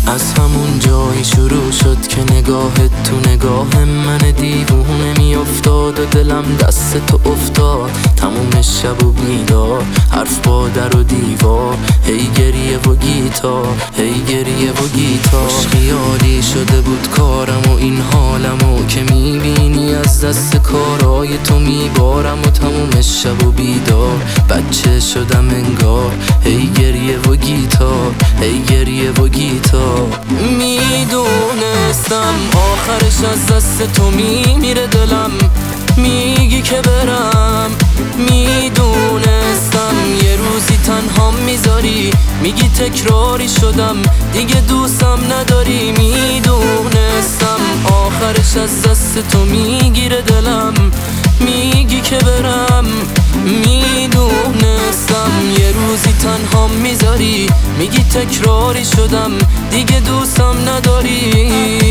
از همون جایی شروع شد که نگاهت تو نگاه من دیوونه میافتاد و دلم دست تو افتاد. تموم شب و بیدار، حرف با در و دیوار، هی گریه و گیتار، هی گریه و گیتار. خوش خیالی شده بود کارم و این حالمو که میبینی از دست کارای تو میبارم. و تموم شب و بیدار، بچه شدم انگار، هی گریه و گیتار، هی گریه و گیتار. میدونستم آخرش از دست تو میمیره دلم، میگی که برم. میدونستم یه روزی تنها میذاری، میگی تکراری شدم دیگه دوستم نداری. میدونستم آخرش از دست تو میگیره دلم، میگی که برم. میدونستم یه روزی تنها میذاری، میگی تکراری شدم دیگه دوستم نداری.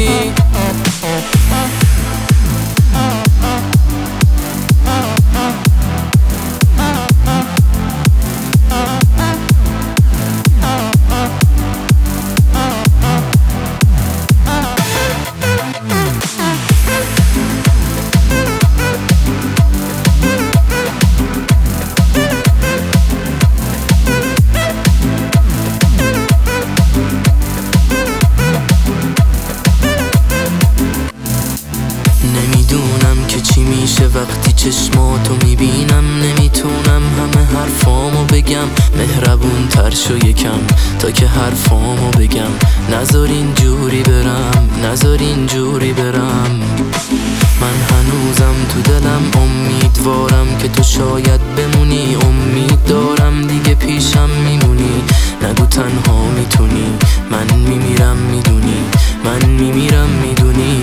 نمیدونم که چی میشه وقتی چشماتو میبینم. نمیتونم همه حرفامو بگم، مهربون تر شو یکم تا که حرفامو بگم. نذار اینجوری برم، نذار اینجوری برم. من هنوزم تو دلم امیدوارم که تو شاید بمونی. امید دارم دیگه پیشم میمونی، نگو تنها میتونی. من میمیرم میدونی، من میمیرم میدونی.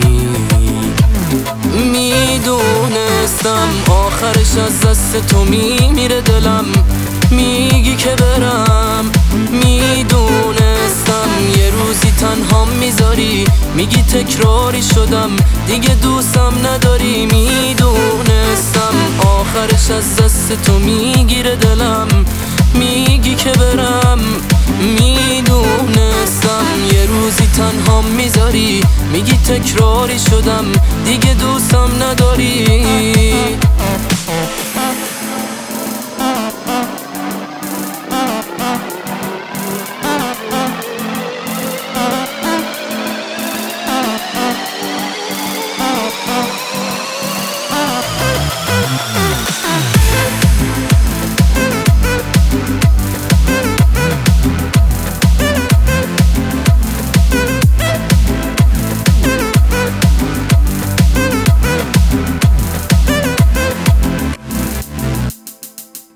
میدونستم آخرش از دست تو میمیره دلم، میگی که برم. میدونستم یه روزی تنها میذاری، میگی تکراری شدم دیگه دوستم نداری. میدونستم آخرش از دست تو میگیره دلم، میگی که برم. میدونستم یه روزی تنها میذاری، میگی تکراری شدم دیگه دوستم نداری.